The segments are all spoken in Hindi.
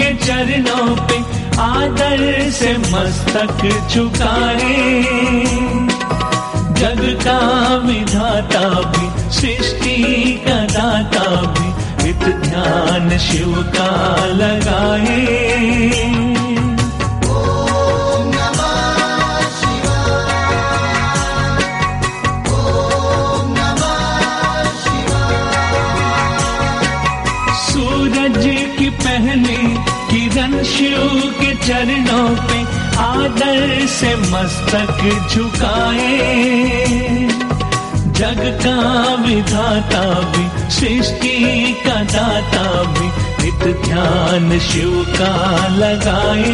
के चरणों पे आदर से मस्तक झुकाए। जग का विधाता भी सृष्टि का दाता भी नित ध्यान शिव का लगाए। ओम नमः शिवाय, ओम नमः शिवाय। सूरज की पहली किरण शिव के चरणों पे आदर से मस्तक झुकाए। जग का विधाता भी सृष्टि का दाता भी नित ध्यान शिव का लगाए।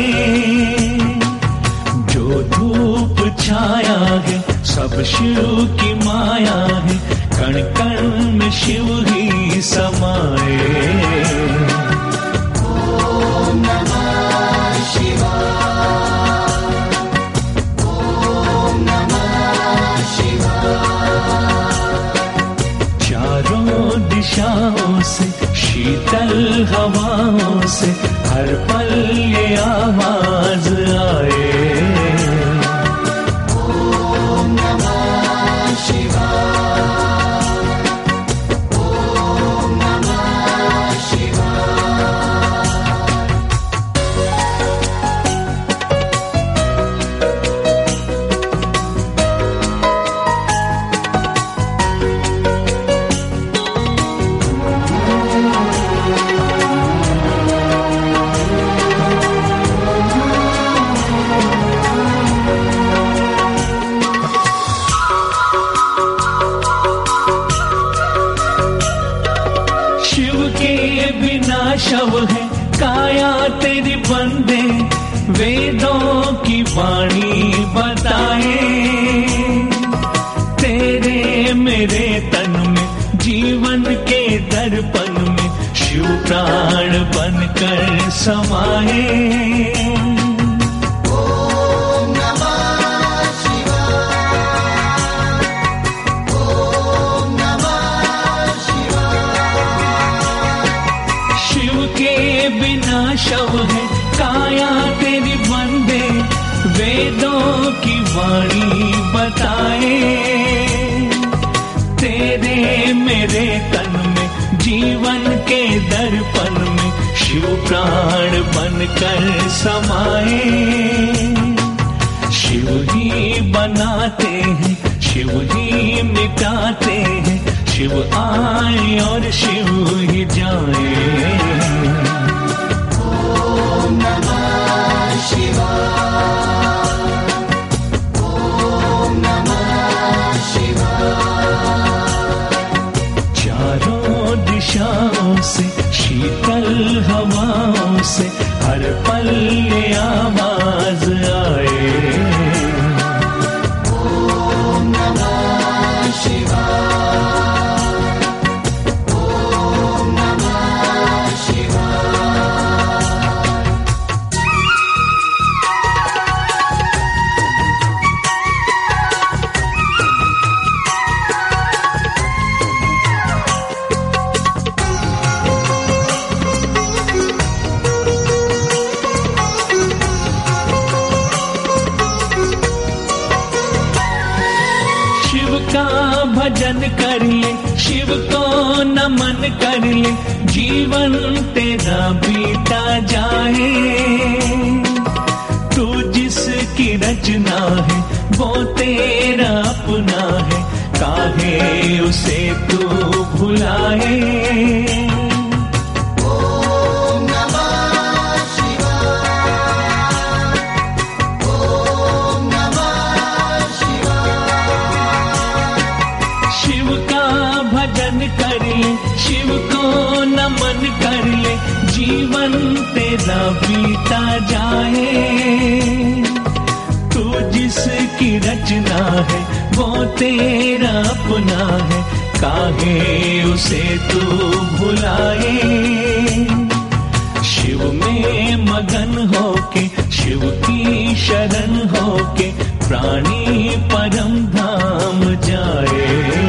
जो धूप छाया है सब शिव की माया है, कण कण में शिव ही समाए। ओम नमः शिवाय, ओम नमः शिवाय। चारों दिशाओं से शीतल हवाओं से हर पल ये आवाज आए। ओम नमः शिवाय, ओम नमः शिवाय। शव है काया तेरी बंदे, वेदों की वाणी बताए। तेरे मेरे तन में जीवन के दर्पण में शिव प्राण बनकर समाए। ओम नमः शिवाय, ओम नमः शिवाय। शिव के बिना शव है काया तेरी बंदे, वेदों की वाणी बताए। तेरे मेरे तन में जीवन के दर्पण में शिव प्राण बनकर समाए। शिव ही बनाते हैं, शिव ही मिटाते हैं, शिव आए और शिव ही जाए। ओम नमः शिवाय, ओम नमः शिवाय। चारों दिशाओं से शीतल हवाओं से हर पल ये आवाज आए। ओम नमः शिवाय, ओम नमः शिवाय। शिव का भजन कर ले, शिव को नमन कर ले, जीवन तेरा बीता जाए। तू जिसकी रचना है वो तेरा अपना है, काहे उसे तू भुलाए। ओम नमः शिवाय, ओम नमः शिवाय। शिव का भजन कर ले, शिव को नमन कर ले, जीवन तेरा बीता जाए। तू जिसकी रचना है वो तेरा अपना है, काहे उसे तू भुलाए। शिव में मगन होके, शिव की शरण होके, प्राणी परम धाम जाए।